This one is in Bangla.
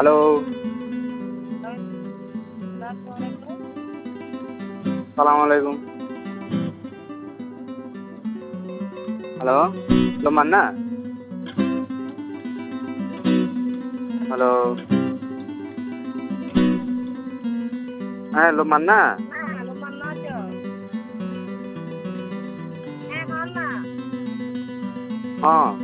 হ্যালো, সালাম আলাইকুম। Hello, hello Manna. হ্যালো, হ্যাঁ হ্যালো মান্না। হ্যাঁ, লোমান্না আছো? হ্যাঁ, বল না। হ্যাঁ